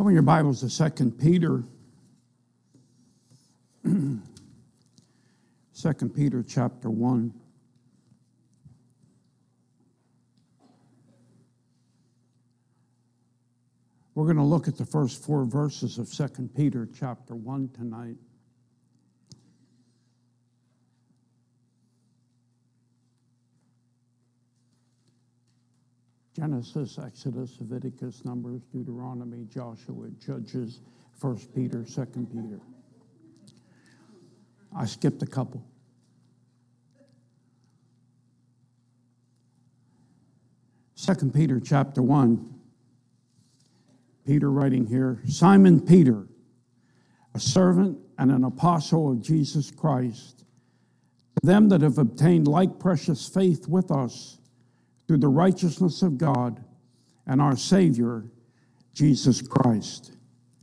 Open your Bibles to 2 Peter. 2 Peter chapter 1. We're going to look at the first 4 verses of 2 Peter chapter 1 tonight. Genesis, Exodus, Leviticus, Numbers, Deuteronomy, Joshua, Judges, 1 Peter, 2 Peter. I skipped a couple. Second Peter chapter 1. Peter writing here, Simon Peter, a servant and an apostle of Jesus Christ, to them that have obtained like precious faith with us, through the righteousness of God and our Savior, Jesus Christ.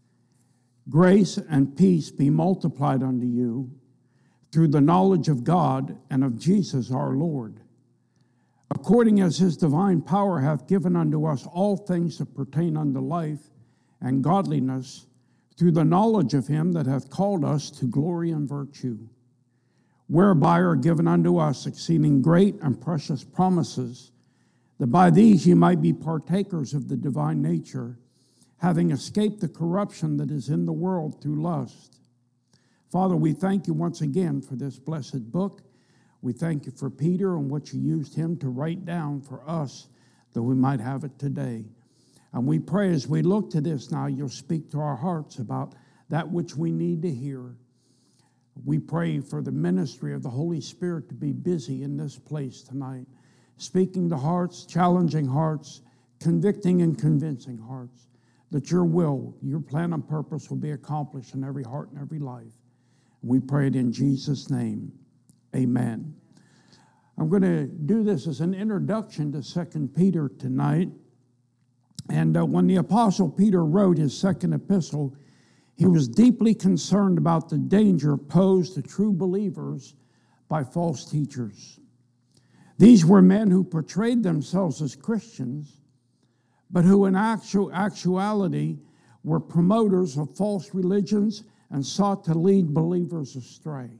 Grace and peace be multiplied unto you through the knowledge of God and of Jesus our Lord, according as his divine power hath given unto us all things that pertain unto life and godliness, through the knowledge of him that hath called us to glory and virtue, whereby are given unto us exceeding great and precious promises, that by these ye might be partakers of the divine nature, having escaped the corruption that is in the world through lust. Father, we thank you once again for this blessed book. We thank you for Peter and what you used him to write down for us, that we might have it today. And we pray as we look to this now, you'll speak to our hearts about that which we need to hear. We pray for the ministry of the Holy Spirit to be busy in this place tonight, speaking to hearts, challenging hearts, convicting and convincing hearts, that your will, your plan and purpose will be accomplished in every heart and every life. We pray it in Jesus' name. Amen. I'm going to do this as an introduction to 2 Peter tonight. And when the Apostle Peter wrote his second epistle, he was deeply concerned about the danger posed to true believers by false teachers. These were men who portrayed themselves as Christians, but who in actuality were promoters of false religions and sought to lead believers astray.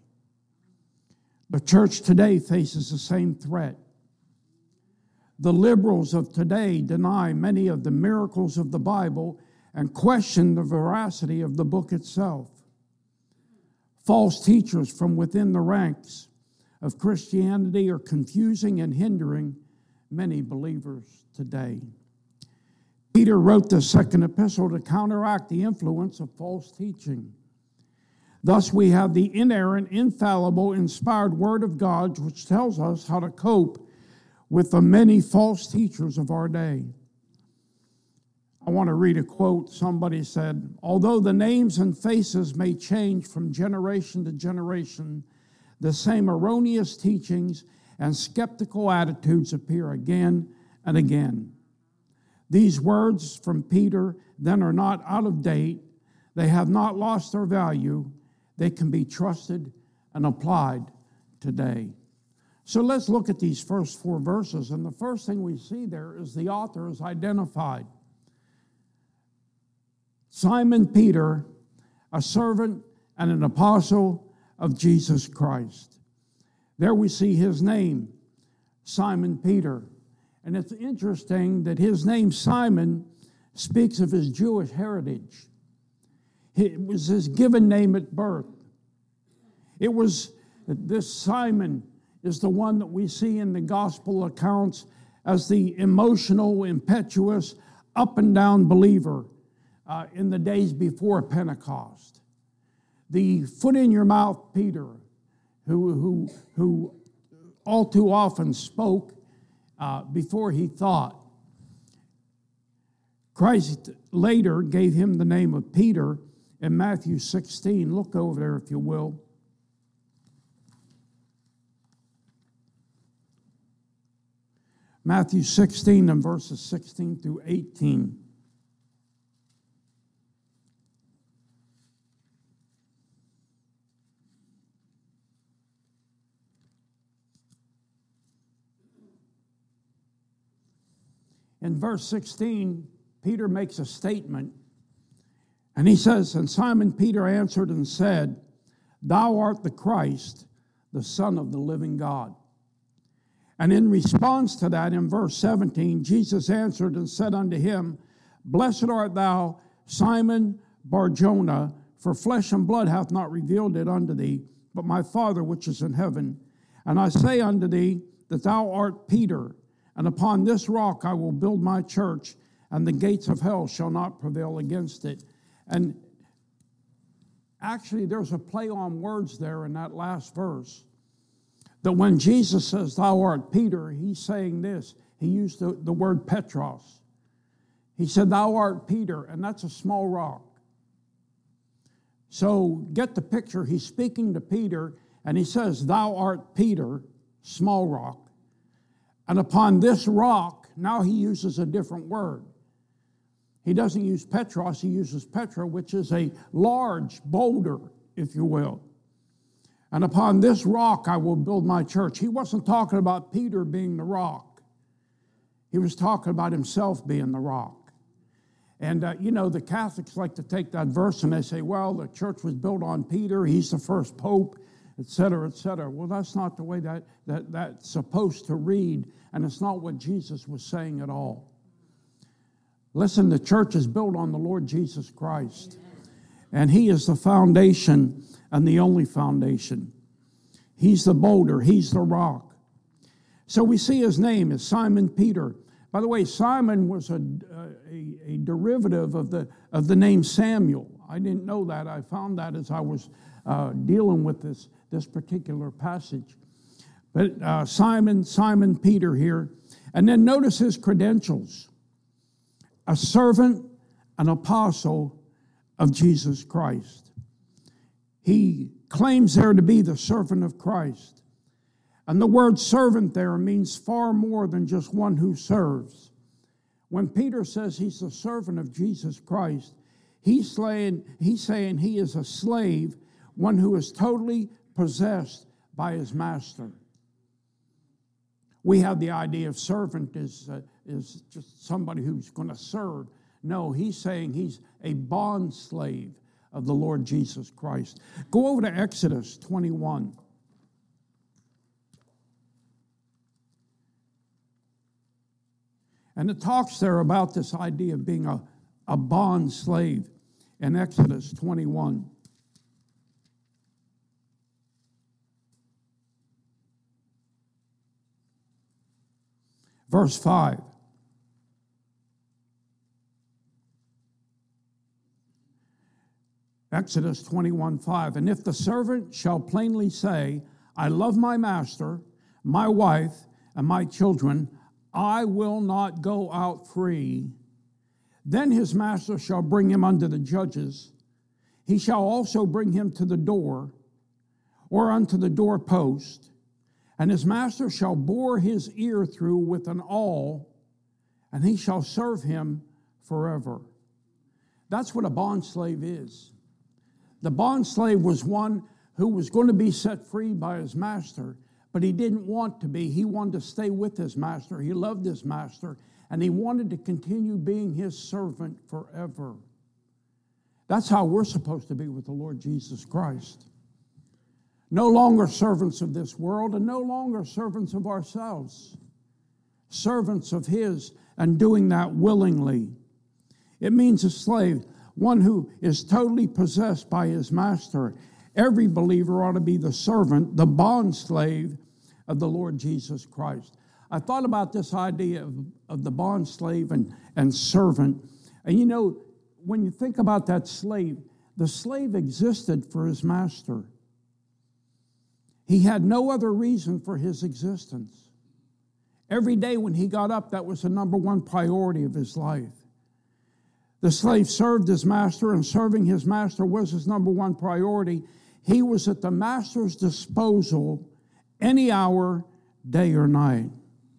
The church today faces the same threat. The liberals of today deny many of the miracles of the Bible and question the veracity of the book itself. False teachers from within the ranks of Christianity are confusing and hindering many believers today. Peter wrote the second epistle to counteract the influence of false teaching. Thus, we have the inerrant, infallible, inspired Word of God, which tells us how to cope with the many false teachers of our day. I want to read a quote. Somebody said, although the names and faces may change from generation to generation, the same erroneous teachings and skeptical attitudes appear again and again. These words from Peter then are not out of date. They have not lost their value. They can be trusted and applied today. So let's look at these first 4 verses. And the first thing we see there is the author is identified. Simon Peter, a servant and an apostle of Jesus Christ. There we see his name, Simon Peter. And it's interesting that his name, Simon, speaks of his Jewish heritage. It was his given name at birth. It was, this Simon is the one that we see in the gospel accounts as the emotional, impetuous, up and down believer in the days before Pentecost. The foot in your mouth Peter, who all too often spoke before he thought. Christ later gave him the name of Peter in Matthew 16. Look over there if you will. Matthew 16 and verses 16 through 18. In verse 16, Peter makes a statement And he says, and Simon Peter answered and said, Thou art the Christ, the Son of the living God. And in response to that, in verse 17, Jesus answered and said unto him, Blessed art thou, Simon Bar-Jonah, for flesh and blood hath not revealed it unto thee, but my Father which is in heaven. And I say unto thee that thou art Peter, and upon this rock I will build my church, and the gates of hell shall not prevail against it. And actually, there's a play on words there in that last verse. That when Jesus says, Thou art Peter, he's saying this. He used the word Petros. He said, Thou art Peter, and that's a small rock. So get the picture. He's speaking to Peter, and he says, Thou art Peter, small rock. And upon this rock, now he uses a different word. He doesn't use Petros, he uses Petra, which is a large boulder, if you will. And upon this rock I will build my church. He wasn't talking about Peter being the rock. He was talking about himself being the rock. And, the Catholics like to take that verse and they say, well, the church was built on Peter, he's the first pope, et cetera, et cetera. Well, that's not the way that's supposed to read, and it's not what Jesus was saying at all. Listen, the church is built on the Lord Jesus Christ, and he is the foundation and the only foundation. He's the boulder, he's the rock. So we see his name is Simon Peter. By the way, Simon was a derivative of the name Samuel. I didn't know that. I found that as I was dealing with this particular passage. But Simon Peter here. And then notice his credentials. A servant, an apostle of Jesus Christ. He claims there to be the servant of Christ. And the word servant there means far more than just one who serves. When Peter says he's the servant of Jesus Christ, he's saying he is a slave, one who is totally possessed by his master. We have the idea of servant is just somebody who's going to serve. No, he's saying he's a bond slave of the Lord Jesus Christ. Go over to Exodus 21. And it talks there about this idea of being a bond slave in Exodus 21. Verse 5. Exodus 21:5. And if the servant shall plainly say, I love my master, my wife, and my children, I will not go out free, then his master shall bring him unto the judges. He shall also bring him to the door, or unto the doorpost, and his master shall bore his ear through with an awl, and he shall serve him forever. That's what a bond slave is. The bond slave was one who was going to be set free by his master, but he didn't want to be. He wanted to stay with his master. He loved his master, and he wanted to continue being his servant forever. That's how we're supposed to be with the Lord Jesus Christ. No longer servants of this world, and no longer servants of ourselves. Servants of his, and doing that willingly. It means a slave, one who is totally possessed by his master. Every believer ought to be the servant, the bond slave of the Lord Jesus Christ. I thought about this idea of the bond slave and servant. And when you think about that slave, the slave existed for his master. He had no other reason for his existence. Every day when he got up, that was the number one priority of his life. The slave served his master, and serving his master was his number one priority. He was at the master's disposal any hour, day or night.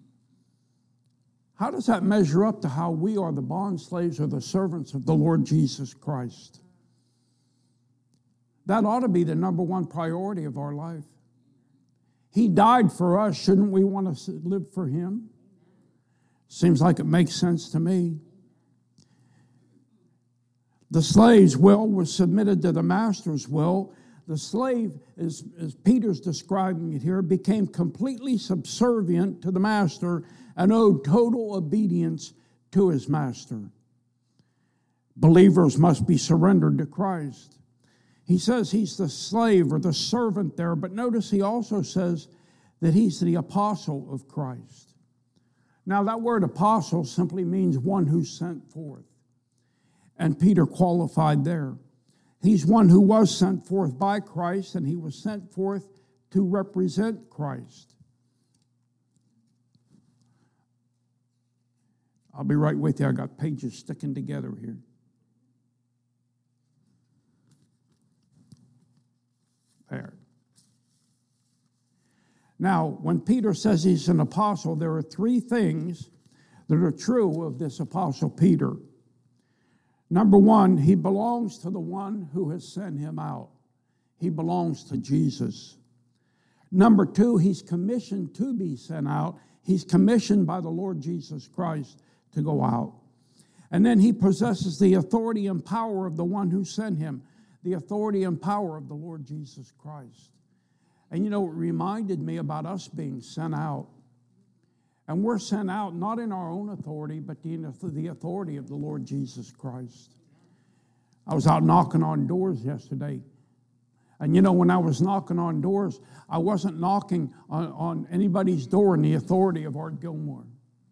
How does that measure up to how we are the bond slaves or the servants of the Lord Jesus Christ? That ought to be the number one priority of our life. He died for us. Shouldn't we want to live for him? Seems like it makes sense to me. The slave's will was submitted to the master's will. The slave, as Peter's describing it here, became completely subservient to the master and owed total obedience to his master. Believers must be surrendered to Christ. He says he's the slave or the servant there, but notice he also says that he's the apostle of Christ. Now, that word apostle simply means one who's sent forth. And Peter qualified there. He's one who was sent forth by Christ, and he was sent forth to represent Christ. I'll be right with you. I got pages sticking together here. There. Now, when Peter says he's an apostle, there are three things that are true of this apostle Peter. Number one, he belongs to the one who has sent him out. He belongs to Jesus. Number two, he's commissioned to be sent out. He's commissioned by the Lord Jesus Christ to go out. And then he possesses the authority and power of the one who sent him, the authority and power of the Lord Jesus Christ. And you know, it reminded me about us being sent out. And we're sent out not in our own authority, but the authority of the Lord Jesus Christ. I was out knocking on doors yesterday. And you know, when I was knocking on doors, I wasn't knocking on anybody's door in the authority of Art Gilmore.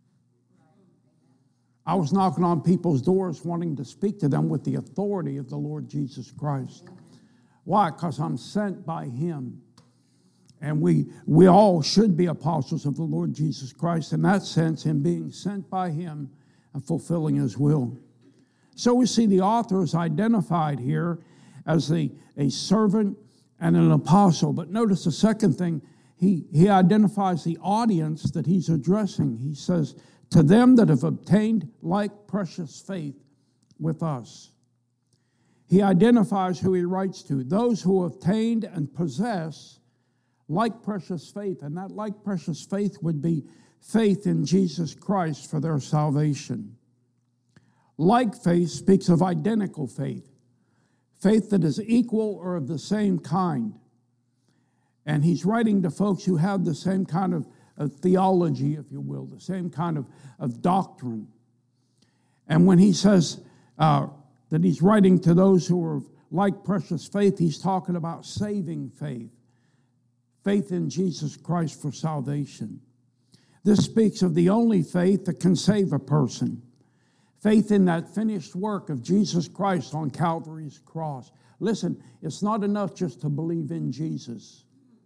I was knocking on people's doors wanting to speak to them with the authority of the Lord Jesus Christ. Why? Because I'm sent by him. And we all should be apostles of the Lord Jesus Christ in that sense, in being sent by him and fulfilling his will. So we see the author is identified here as a servant and an apostle. But notice the second thing, he identifies the audience that he's addressing. He says, to them that have obtained like precious faith with us. He identifies who he writes to, those who obtained and possess like precious faith, and that like precious faith would be faith in Jesus Christ for their salvation. Like faith speaks of identical faith, faith that is equal or of the same kind. And he's writing to folks who have the same kind of theology, if you will, the same kind of doctrine. And when he says that he's writing to those who are like precious faith, he's talking about saving faith. Faith in Jesus Christ for salvation. This speaks of the only faith that can save a person. Faith in that finished work of Jesus Christ on Calvary's cross. Listen, it's not enough just to believe in Jesus.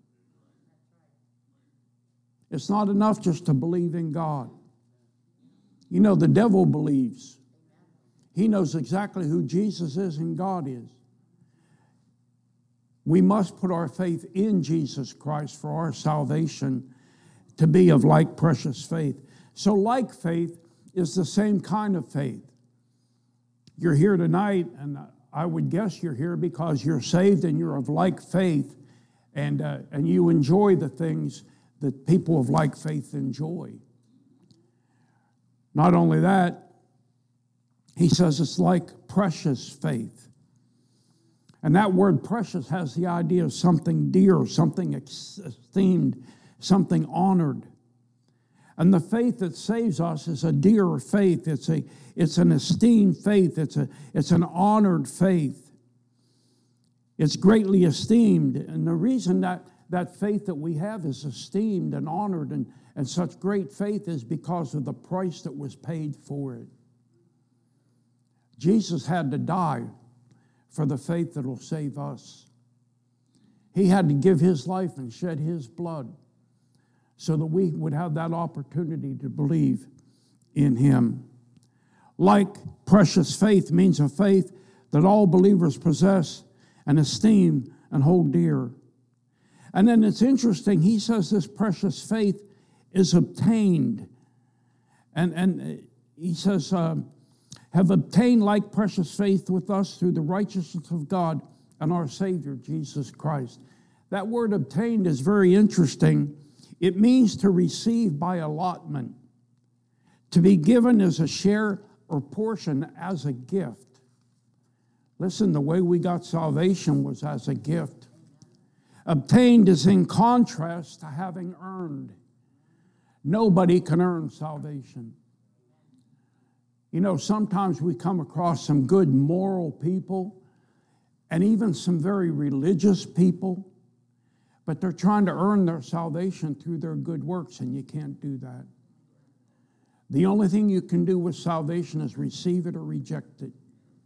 It's not enough just to believe in God. You know, the devil believes. He knows exactly who Jesus is and God is. We must put our faith in Jesus Christ for our salvation to be of like precious faith. So like faith is the same kind of faith. You're here tonight, and I would guess you're here because you're saved and you're of like faith, and you enjoy the things that people of like faith enjoy. Not only that, he says it's like precious faith. And that word precious has the idea of something dear, something esteemed, something honored. And the faith that saves us is a dear faith. It's an esteemed faith. It's an honored faith. It's greatly esteemed. And the reason that faith that we have is esteemed and honored and such great faith is because of the price that was paid for it. Jesus had to die for the faith that will save us. He had to give his life and shed his blood so that we would have that opportunity to believe in him. Like precious faith means a faith that all believers possess and esteem and hold dear. And then it's interesting, he says this precious faith is obtained. And he says, have obtained like precious faith with us through the righteousness of God and our Savior, Jesus Christ. That word obtained is very interesting. It means to receive by allotment, to be given as a share or portion as a gift. Listen, the way we got salvation was as a gift. Obtained is in contrast to having earned. Nobody can earn salvation. You know, sometimes we come across some good moral people and even some very religious people, but they're trying to earn their salvation through their good works, and you can't do that. The only thing you can do with salvation is receive it or reject it.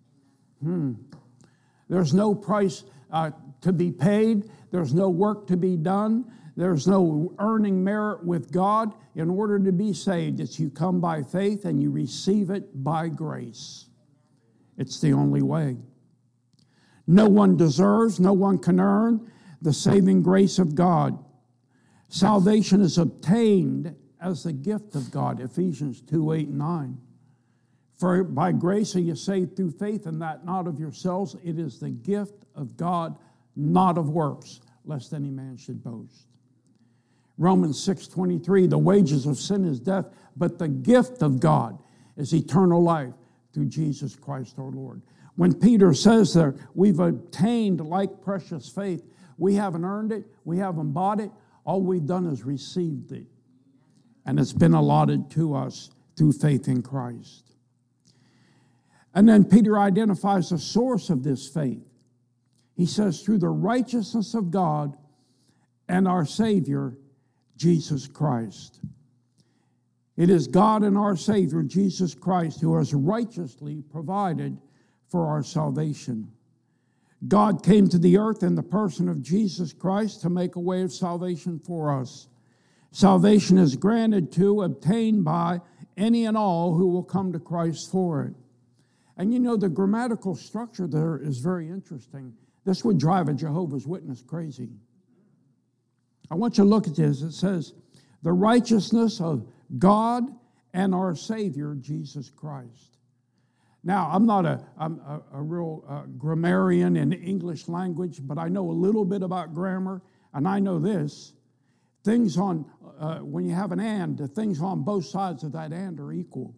There's no price to be paid. There's no work to be done. There's no earning merit with God in order to be saved. It's you come by faith and you receive it by grace. It's the only way. No one deserves, no one can earn the saving grace of God. Salvation is obtained as the gift of God, Ephesians 2:8-9. For by grace are you saved through faith, and that not of yourselves. It is the gift of God, not of works, lest any man should boast. Romans 6:23, the wages of sin is death, but the gift of God is eternal life through Jesus Christ our Lord. When Peter says there, we've obtained like precious faith, we haven't earned it, we haven't bought it, all we've done is received it. And it's been allotted to us through faith in Christ. And then Peter identifies the source of this faith. He says, through the righteousness of God and our Savior, Jesus Christ. It is God and our Savior, Jesus Christ, who has righteously provided for our salvation. God came to the earth in the person of Jesus Christ to make a way of salvation for us. Salvation is granted to, obtained by any and all who will come to Christ for it. And you know, the grammatical structure there is very interesting. This would drive a Jehovah's Witness crazy. I want you to look at this. It says, the righteousness of God and our Savior, Jesus Christ. Now, I'm not a real grammarian in English language, but I know a little bit about grammar, and I know this. Things on, when you have an and, the things on both sides of that and are equal.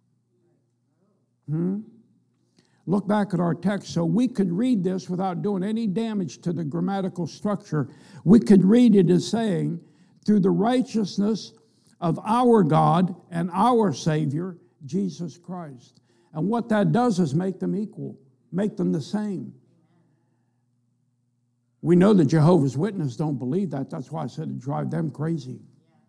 Look back at our text. So we could read this without doing any damage to the grammatical structure. We could read it as saying, through the righteousness of our God and our Savior, Jesus Christ. And what that does is make them equal, make them the same. We know the Jehovah's Witnesses don't believe that. That's why I said it drive them crazy.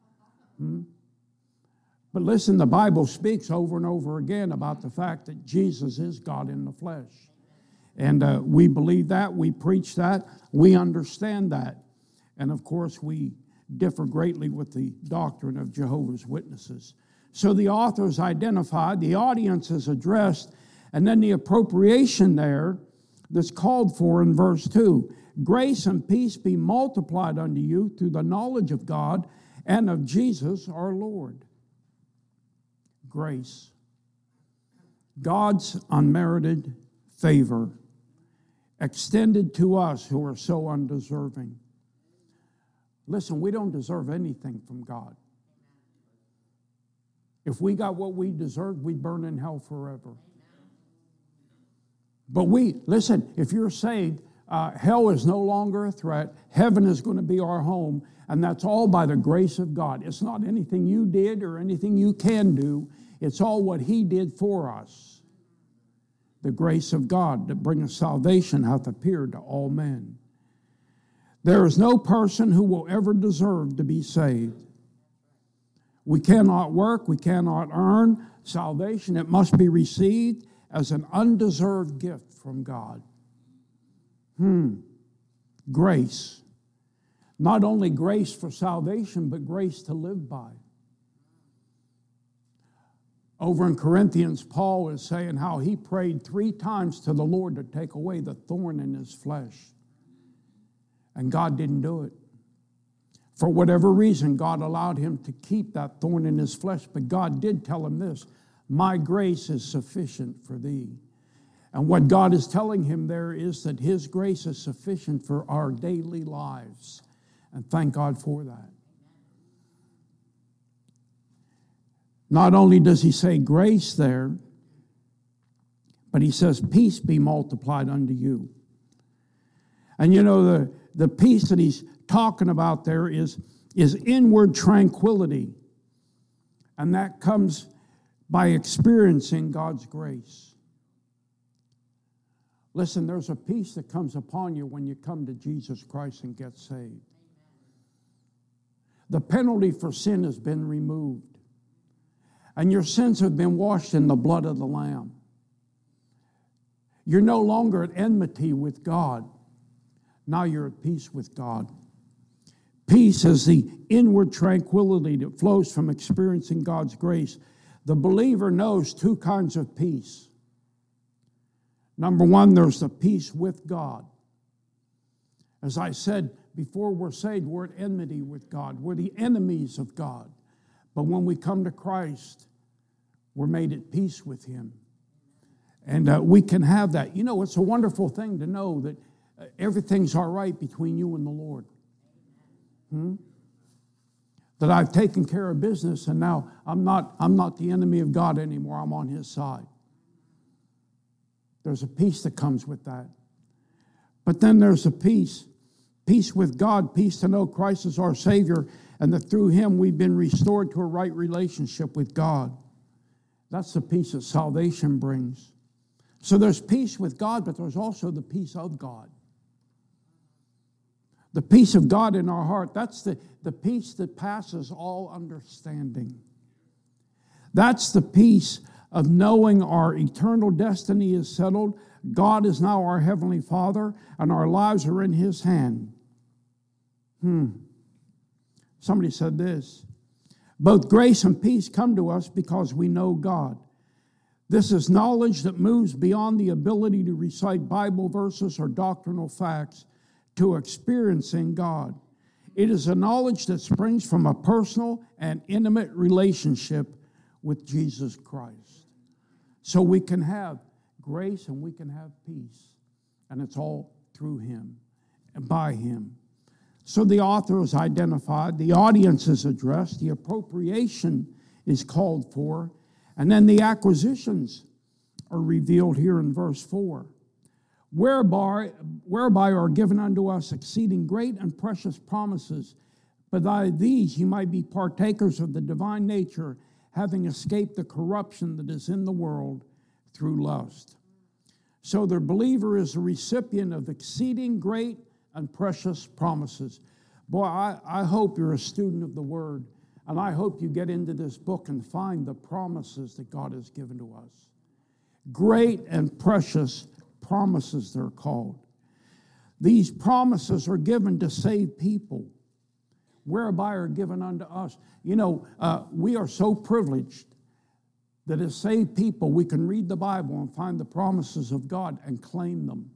But listen, the Bible speaks over and over again about the fact that Jesus is God in the flesh. And we believe that, we preach that, we understand that. And of course, we differ greatly with the doctrine of Jehovah's Witnesses. So the author is identified, the audience is addressed, and then the appropriation there that's called for in verse 2. Grace and peace be multiplied unto you through the knowledge of God and of Jesus our Lord. Grace. God's unmerited favor extended to us who are so undeserving. Listen, we don't deserve anything from God. If we got what we deserved, we'd burn in hell forever. But listen, if you're saved, hell is no longer a threat. Heaven is going to be our home, and that's all by the grace of God. It's not anything you did or anything you can do. It's all what He did for us. The grace of God that bringeth salvation hath appeared to all men. There is no person who will ever deserve to be saved. We cannot work, we cannot earn salvation. It must be received as an undeserved gift from God. Grace. Not only grace for salvation, but grace to live by. Over in Corinthians, Paul is saying how he prayed 3 times to the Lord to take away the thorn in his flesh. And God didn't do it. For whatever reason, God allowed him to keep that thorn in his flesh. But God did tell him this, my grace is sufficient for thee. And what God is telling him there is that His grace is sufficient for our daily lives. And thank God for that. Not only does he say grace there, But he says, peace be multiplied unto you. And you know, the peace that he's talking about there is inward tranquility. And that comes by experiencing God's grace. Listen, there's a peace that comes upon you when you come to Jesus Christ and get saved. The penalty for sin has been removed. And your sins have been washed in the blood of the Lamb. You're no longer at enmity with God. Now you're at peace with God. Peace is the inward tranquility that flows from experiencing God's grace. The believer knows two kinds of peace. Number one, there's the peace with God. As I said, before we're saved, we're at enmity with God. We're the enemies of God. But when we come to Christ, we're made at peace with Him. And we can have that. You know, it's a wonderful thing to know that everything's all right between you and the Lord. That I've taken care of business, and now I'm not the enemy of God anymore. I'm on His side. There's a peace that comes with that. But then there's a peace with God, peace to know Christ is our Savior, and that through Him we've been restored to a right relationship with God. That's the peace that salvation brings. So there's peace with God, but there's also the peace of God. The peace of God in our heart, that's the peace that passes all understanding. That's the peace of knowing our eternal destiny is settled. God is now our Heavenly Father, and our lives are in His hand. Somebody said this: both grace and peace come to us because we know God. This is knowledge that moves beyond the ability to recite Bible verses or doctrinal facts to experiencing God. It is a knowledge that springs from a personal and intimate relationship with Jesus Christ. So we can have grace and we can have peace. And it's all through Him and by Him. So the author is identified, the audience is addressed, the appropriation is called for, and then the acquisitions are revealed here in verse 4. Whereby are given unto us exceeding great and precious promises, but by these ye might be partakers of the divine nature, having escaped the corruption that is in the world through lust. So the believer is a recipient of exceeding great and precious promises. Boy, I hope you're a student of the Word, and I hope you get into this book and find the promises that God has given to us. Great and precious promises, they're called. These promises are given to save people, whereby are given unto us. You know, we are so privileged that as saved people, we can read the Bible and find the promises of God and claim them.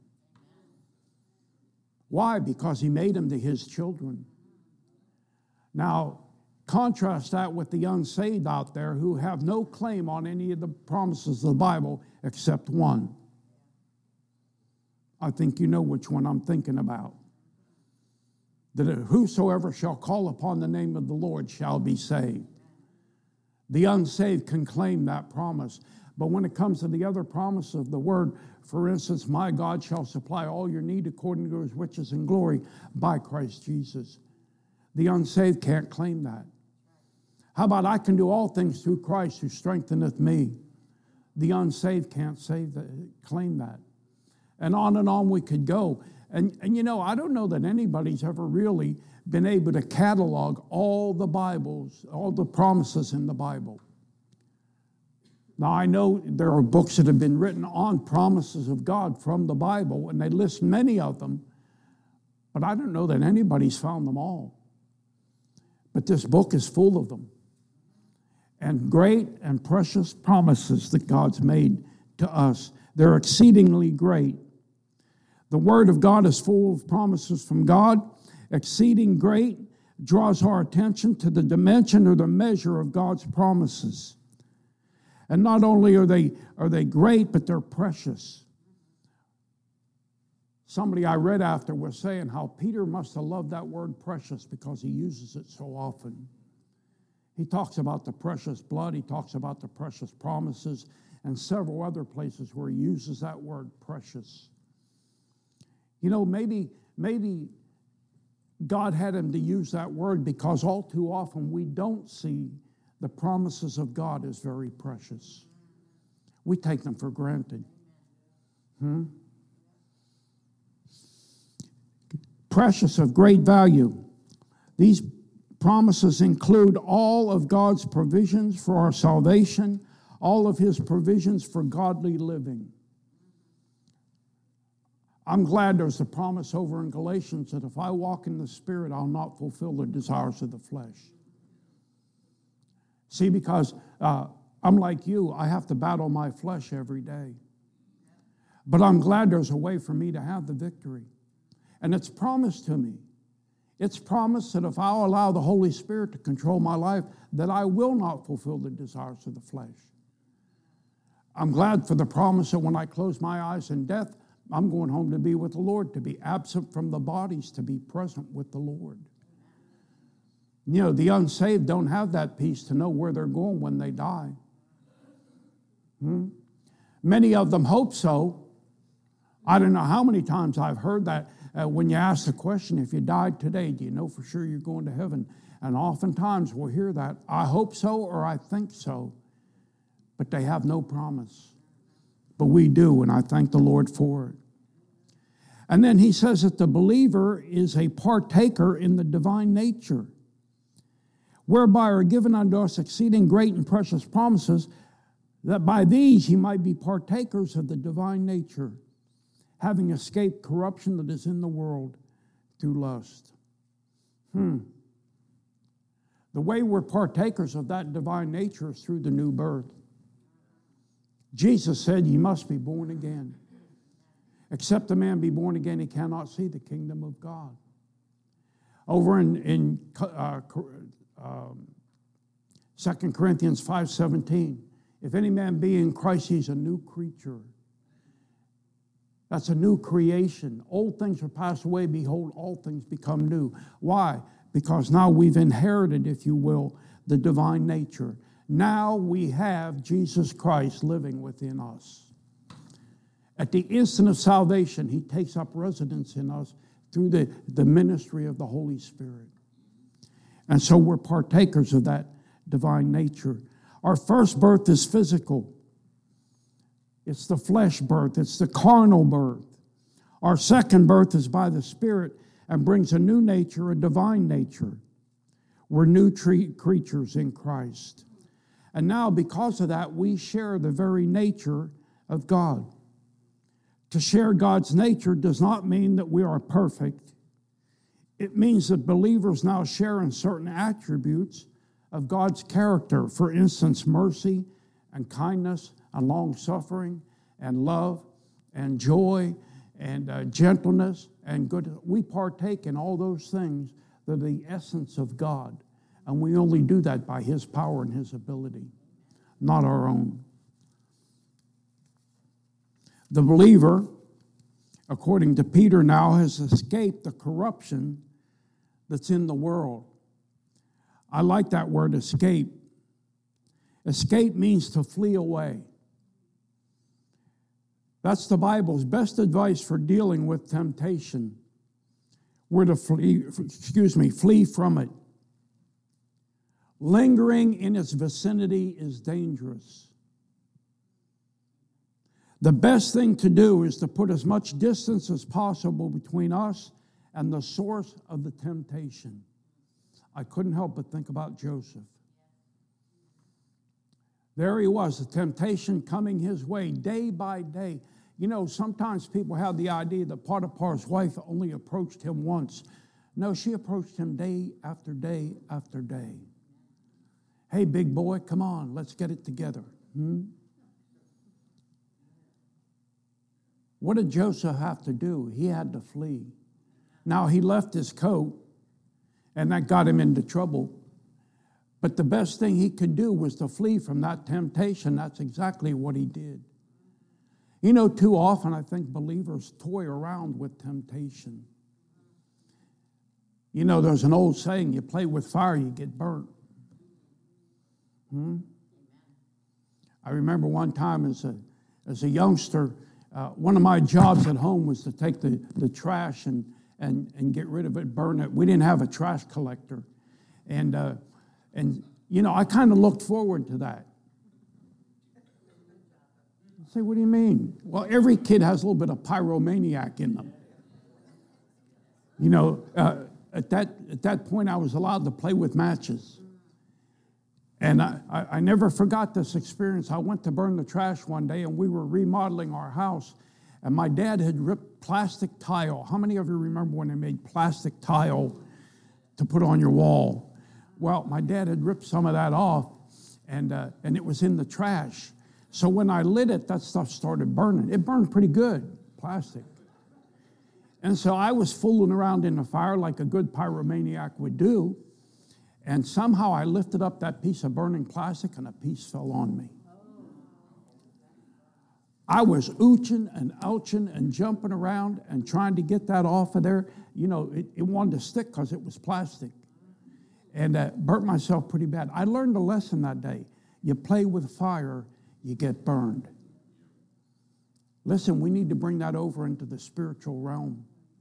Why? Because He made them to His children. Now, contrast that with the unsaved out there who have no claim on any of the promises of the Bible except one. I think you know which one I'm thinking about. That whosoever shall call upon the name of the Lord shall be saved. The unsaved can claim that promise. But when it comes to the other promise of the Word, for instance, my God shall supply all your need according to His riches and glory by Christ Jesus. The unsaved can't claim that. How about I can do all things through Christ who strengtheneth me? The unsaved can't claim that. And on we could go. And you know, I don't know that anybody's ever really been able to catalog all the Bibles, all the promises in the Bible. Now, I know there are books that have been written on promises of God from the Bible, and they list many of them, but I don't know that anybody's found them all. But this book is full of them. And great and precious promises that God's made to us. They're exceedingly great. The Word of God is full of promises from God. Exceeding great draws our attention to the dimension or the measure of God's promises. And not only are they great, but they're precious. Somebody I read after was saying how Peter must have loved that word precious because he uses it so often. He talks about the precious blood. He talks about the precious promises. and several other places where he uses that word precious. You know, maybe God had him to use that word because all too often we don't see the promises of God as very precious. We take them for granted. Precious, of great value. These promises include all of God's provisions for our salvation, all of his provisions for godly living. I'm glad there's a promise over in Galatians that if I walk in the Spirit, I'll not fulfill the desires of the flesh. See, because I'm like you, I have to battle my flesh every day. But I'm glad there's a way for me to have the victory. And it's promised to me. It's promised that if I'll allow the Holy Spirit to control my life, that I will not fulfill the desires of the flesh. I'm glad for the promise that when I close my eyes in death, I'm going home to be with the Lord, to be absent from the bodies, to be present with the Lord. You know, the unsaved don't have that peace to know where they're going when they die. Many of them hope so. I don't know how many times I've heard that when you ask the question, if you died today, do you know for sure you're going to heaven? And oftentimes we'll hear that, I hope so or I think so. But they have no promise. But we do, and I thank the Lord for it. And then he says that the believer is a partaker in the divine nature, whereby are given unto us exceeding great and precious promises, that by these ye might be partakers of the divine nature, having escaped corruption that is in the world through lust. The way we're partakers of that divine nature is through the new birth. Jesus said, "Ye must be born again. Except a man be born again, he cannot see the kingdom of God." Over in 2 Corinthians 5:17, if any man be in Christ, he's a new creature. That's a new creation. Old things are passed away. Behold, all things become new. Why? Because now we've inherited, if you will, the divine nature. Now we have Jesus Christ living within us. At the instant of salvation, he takes up residence in us through the ministry of the Holy Spirit. And so we're partakers of that divine nature. Our first birth is physical. It's the flesh birth. It's the carnal birth. Our second birth is by the Spirit and brings a new nature, a divine nature. We're new creatures in Christ. And now, because of that, we share the very nature of God. To share God's nature does not mean that we are perfect. It means that believers now share in certain attributes of God's character. For instance, mercy and kindness and long-suffering and love and joy and gentleness and good. We partake in all those things that are the essence of God. And we only do that by his power and his ability, not our own. The believer, according to Peter now, has escaped the corruption that's in the world. I like that word, escape. Escape means to flee away. That's the Bible's best advice for dealing with temptation. We're to flee from it. Lingering in its vicinity is dangerous. The best thing to do is to put as much distance as possible between us and the source of the temptation. I couldn't help but think about Joseph. There he was, the temptation coming his way day by day. You know, sometimes people have the idea that Potiphar's wife only approached him once. No, she approached him day after day after day. Hey, big boy, come on, let's get it together. What did Joseph have to do? He had to flee. Now, he left his coat, and that got him into trouble. But the best thing he could do was to flee from that temptation. That's exactly what he did. You know, too often I think believers toy around with temptation. You know, there's an old saying, you play with fire, you get burnt. I remember one time as a youngster, one of my jobs at home was to take the trash and get rid of it, burn it. We didn't have a trash collector. And I kind of looked forward to that. You say, what do you mean? Well, every kid has a little bit of pyromaniac in them. At that point, I was allowed to play with matches. And I never forgot this experience. I went to burn the trash one day, and we were remodeling our house, and my dad had ripped plastic tile. How many of you remember when they made plastic tile to put on your wall? Well, my dad had ripped some of that off, and it was in the trash. So when I lit it, that stuff started burning. It burned pretty good, plastic. And so I was fooling around in the fire like a good pyromaniac would do. And somehow I lifted up that piece of burning plastic and a piece fell on me. I was ooching and ouching and jumping around and trying to get that off of there. It wanted to stick because it was plastic. And burnt myself pretty bad. I learned a lesson that day. You play with fire, you get burned. Listen, we need to bring that over into the spiritual realm.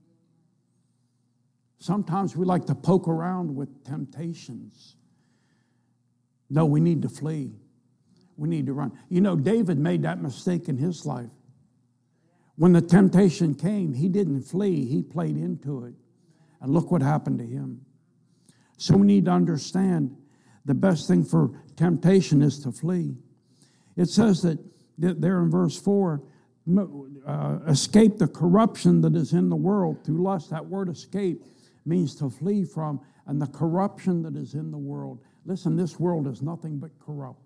Sometimes we like to poke around with temptations. No, we need to flee. We need to run. David made that mistake in his life. When the temptation came, he didn't flee. He played into it. And look what happened to him. So we need to understand the best thing for temptation is to flee. It says that there in verse 4, escape the corruption that is in the world through lust. That word escape means to flee from, and the corruption that is in the world. Listen, this world is nothing but corrupt.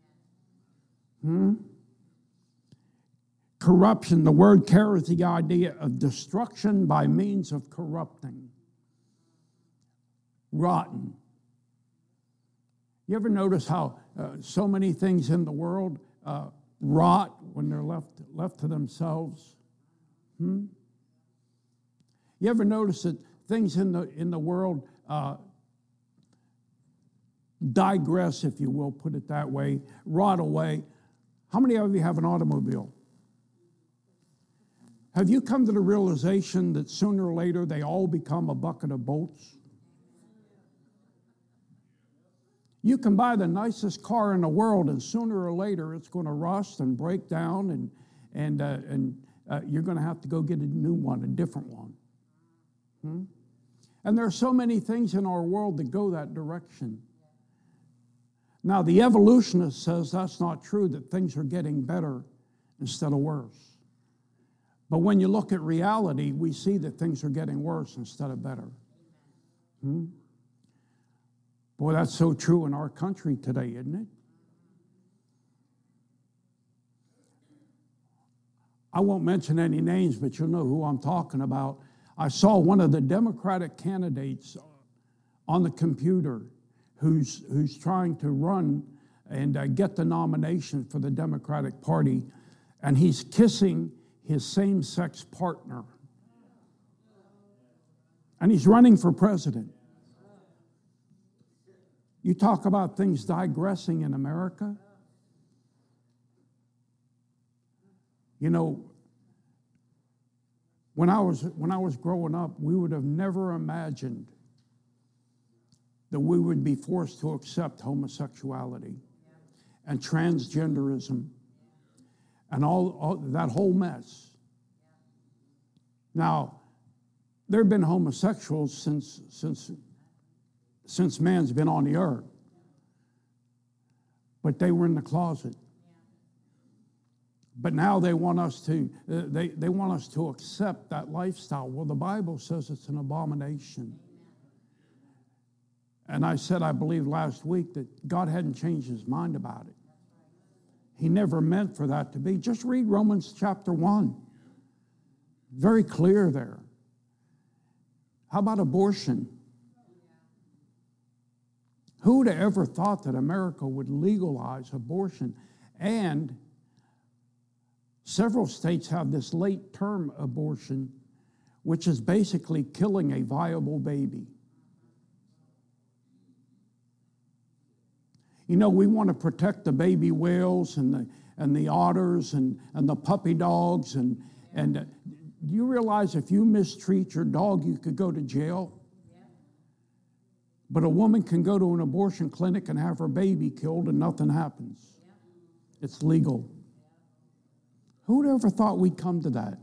Corruption, the word carries the idea of destruction by means of corrupting. Rotten. You ever notice how so many things in the world rot when they're left to themselves? You ever notice that things in the world digress, if you will, put it that way, rot away? How many of you have an automobile? Have you come to the realization that sooner or later they all become a bucket of bolts? You can buy the nicest car in the world, and sooner or later it's going to rust and break down, and you're going to have to go get a new one, a different one. And there are so many things in our world that go that direction. Now, the evolutionist says that's not true, that things are getting better instead of worse. But when you look at reality, we see that things are getting worse instead of better. Boy, that's so true in our country today, isn't it? I won't mention any names, but you'll know who I'm talking about. I saw one of the Democratic candidates on the computer who's trying to run and get the nomination for the Democratic Party, and he's kissing his same-sex partner. And he's running for president. You talk about things digressing in America. When I was growing up, we would have never imagined that we would be forced to accept homosexuality and transgenderism and all that whole mess. Now, there have been homosexuals since man's been on the earth, but they were in the closet. But now they want us to they want us to accept that lifestyle. Well, the Bible says it's an abomination. And I said, I believe last week that God hadn't changed his mind about it. He never meant for that to be. Just read Romans chapter 1. Very clear there. How about abortion? Who would have ever thought that America would legalize abortion? And several states have this late-term abortion, which is basically killing a viable baby. You know, we want to protect the baby whales and the otters and the puppy dogs. And do you realize if you mistreat your dog, you could go to jail? But a woman can go to an abortion clinic and have her baby killed and nothing happens. It's legal. Who would ever thought we'd come to that?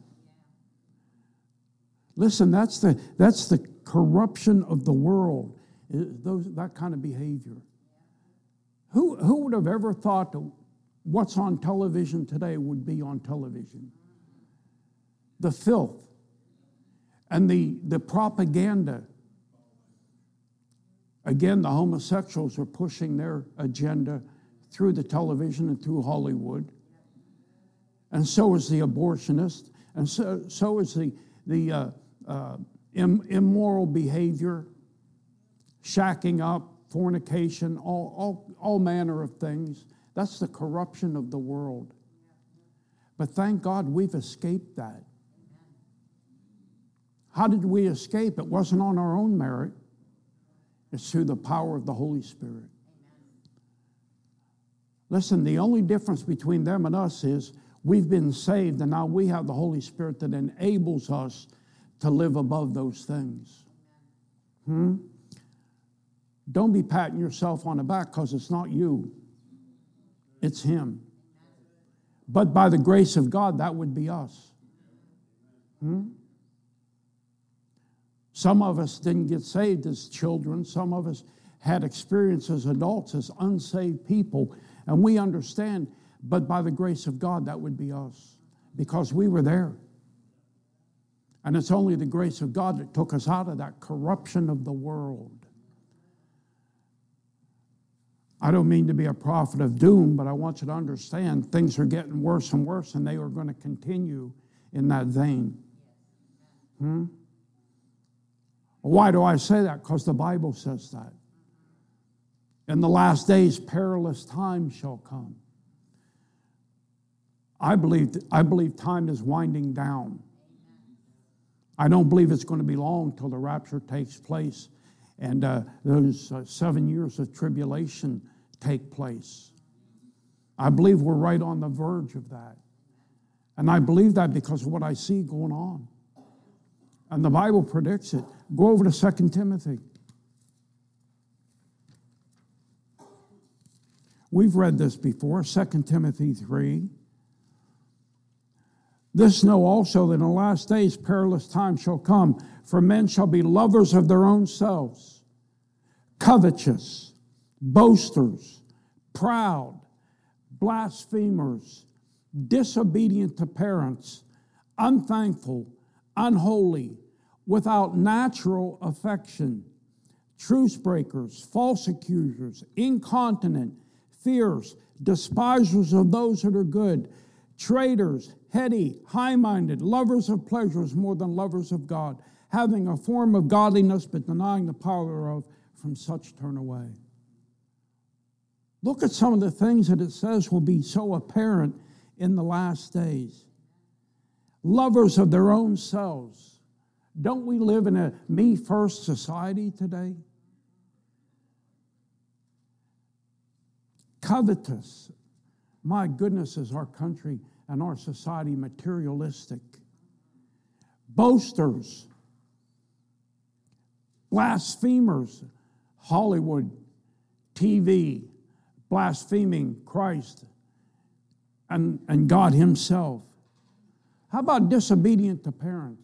Listen, that's the corruption of the world, that kind of behavior. Who would have ever thought that what's on television today would be on television? The filth and the propaganda. Again, the homosexuals are pushing their agenda through the television and through Hollywood. And so is the abortionist. And so is the immoral behavior, shacking up, fornication, all manner of things. That's the corruption of the world. But thank God we've escaped that. How did we escape? It wasn't on our own merit. It's through the power of the Holy Spirit. Listen, the only difference between them and us is we've been saved, and now we have the Holy Spirit that enables us to live above those things. Don't be patting yourself on the back because it's not you. It's Him. But by the grace of God, that would be us. Some of us didn't get saved as children. Some of us had experience as adults, as unsaved people. And we understand, but by the grace of God, that would be us. Because we were there. And it's only the grace of God that took us out of that corruption of the world. I don't mean to be a prophet of doom, but I want you to understand things are getting worse and worse, and they are going to continue in that vein. Why do I say that? Because the Bible says that. In the last days, perilous times shall come. I believe time is winding down. I don't believe it's going to be long till the rapture takes place and those 7 years of tribulation take place. I believe we're right on the verge of that. And I believe that because of what I see going on. And the Bible predicts it. Go over to 2 Timothy. We've read this before, 2 Timothy 3. This know also that in the last days perilous times shall come, for men shall be lovers of their own selves, covetous, boasters, proud, blasphemers, disobedient to parents, unthankful, unholy, without natural affection, truce breakers, false accusers, incontinent, fierce, despisers of those that are good, traitors, heady, high-minded, lovers of pleasures more than lovers of God, having a form of godliness but denying the power thereof, from such turn away. Look at some of the things that it says will be so apparent in the last days. Lovers of their own selves. Don't we live in a me-first society today? Covetous. My goodness, is our country and our society materialistic. Boasters. Blasphemers. Hollywood, TV, blaspheming Christ and God Himself. How about disobedient to parents?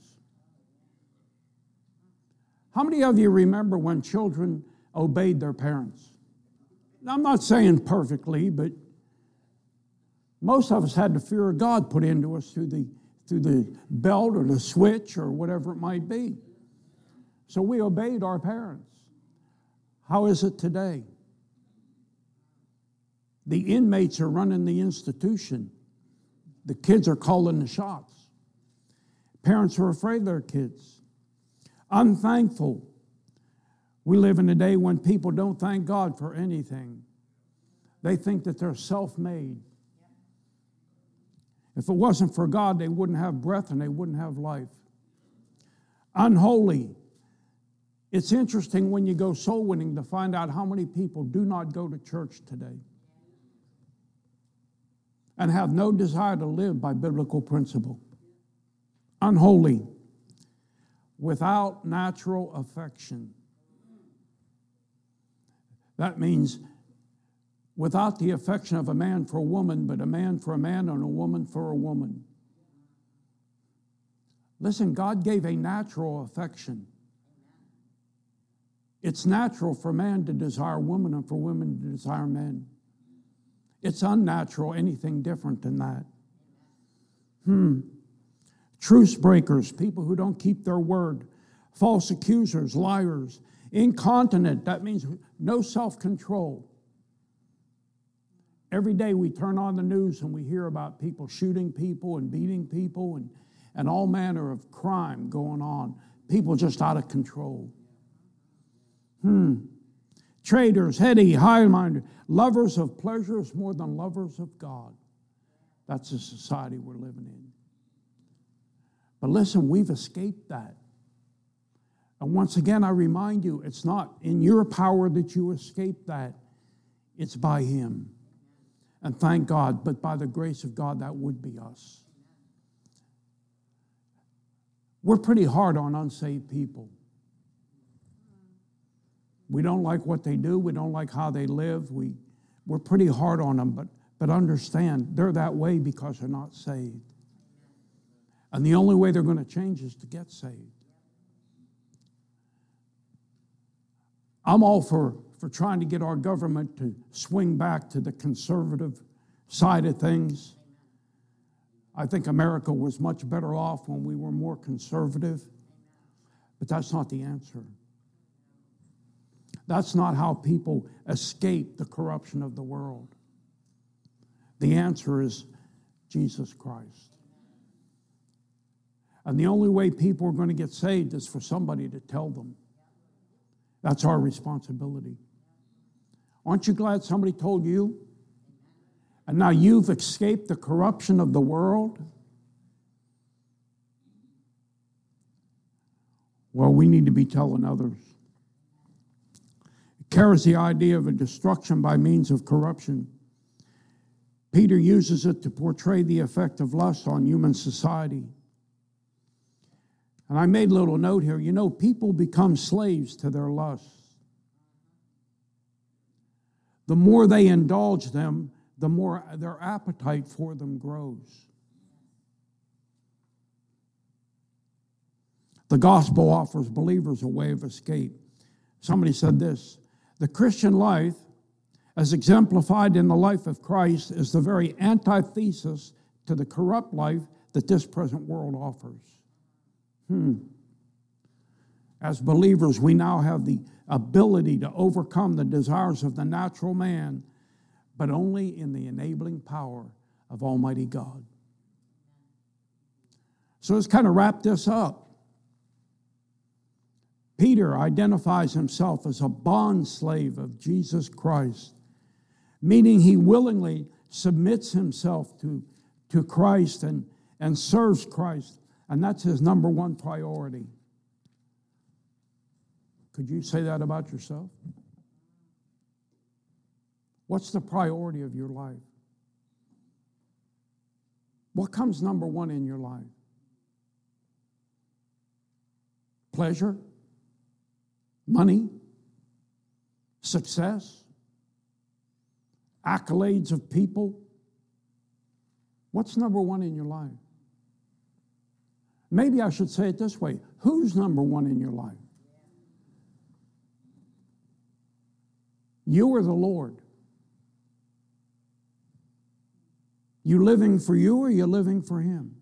How many of you remember when children obeyed their parents? Now, I'm not saying perfectly, but most of us had the fear of God put into us through the belt or the switch or whatever it might be. So we obeyed our parents. How is it today? The inmates are running the institution. The kids are calling the shots. Parents are afraid of their kids. Unthankful. We live in a day when people don't thank God for anything. They think that they're self-made. If it wasn't for God, they wouldn't have breath and they wouldn't have life. Unholy. It's interesting when you go soul winning to find out how many people do not go to church today and have no desire to live by biblical principle. Unholy, without natural affection. That means without the affection of a man for a woman, but a man for a man and a woman for a woman. Listen, God gave a natural affection. It's natural for man to desire woman and for women to desire men. It's unnatural, anything different than that. Truce breakers, people who don't keep their word. False accusers, liars. Incontinent, that means no self-control. Every day we turn on the news and we hear about people shooting people and beating people and all manner of crime going on. People just out of control. Traitors, heady, high-minded, lovers of pleasures more than lovers of God. That's the society we're living in. But listen, we've escaped that. And once again, I remind you, it's not in your power that you escape that. It's by Him. And thank God, but by the grace of God, that would be us. We're pretty hard on unsaved people. We don't like what they do. We don't like how they live. We're pretty hard on them, but understand, they're that way because they're not saved. And the only way they're going to change is to get saved. I'm all for trying to get our government to swing back to the conservative side of things. I think America was much better off when we were more conservative, but that's not the answer. That's not how people escape the corruption of the world. The answer is Jesus Christ. And the only way people are going to get saved is for somebody to tell them. That's our responsibility. Aren't you glad somebody told you? And now you've escaped the corruption of the world? Well, we need to be telling others. It carries the idea of a destruction by means of corruption. Peter uses it to portray the effect of lust on human society. And I made a little note here. You know, people become slaves to their lusts. The more they indulge them, the more their appetite for them grows. The gospel offers believers a way of escape. Somebody said this: the Christian life, as exemplified in the life of Christ, is the very antithesis to the corrupt life that this present world offers. As believers, we now have the ability to overcome the desires of the natural man, but only in the enabling power of Almighty God. So let's kind of wrap this up. Peter identifies himself as a bondslave of Jesus Christ, meaning he willingly submits himself to Christ and serves Christ. And that's his number one priority. Could you say that about yourself? What's the priority of your life? What comes number one in your life? Pleasure? Money? Success? Accolades of people? What's number one in your life? Maybe I should say it this way. Who's number one in your life? You or the Lord? You living for you or you living for Him?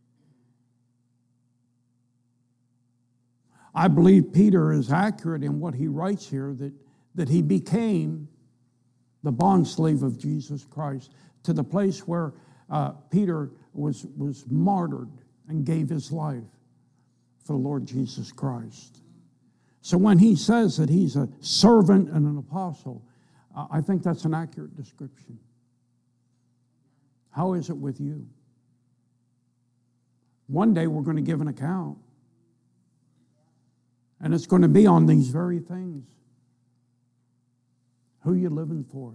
I believe Peter is accurate in what he writes here, that he became the bondslave of Jesus Christ to the place where Peter was martyred and gave his life for the Lord Jesus Christ. So when he says that he's a servant and an apostle, I think that's an accurate description. How is it with you? One day we're going to give an account. And it's going to be on these very things. Who you living for?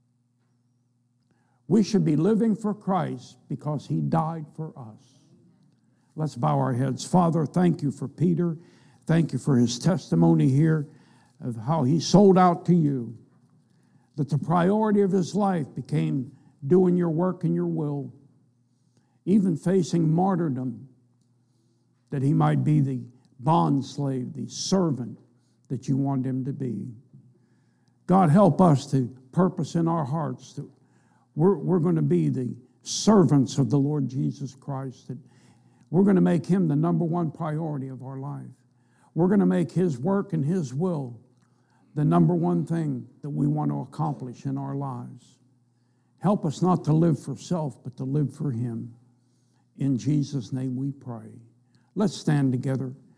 We should be living for Christ because He died for us. Let's bow our heads. Father, thank you for Peter. Thank you for his testimony here of how he sold out to you. That the priority of his life became doing your work and your will, even facing martyrdom, that he might be the bond slave, the servant that you want him to be. God, help us to purpose in our hearts that we're going to be the servants of the Lord Jesus Christ, that we're going to make Him the number one priority of our life. We're going to make His work and His will the number one thing that we want to accomplish in our lives. Help us not to live for self, but to live for Him. In Jesus' name we pray. Let's stand together.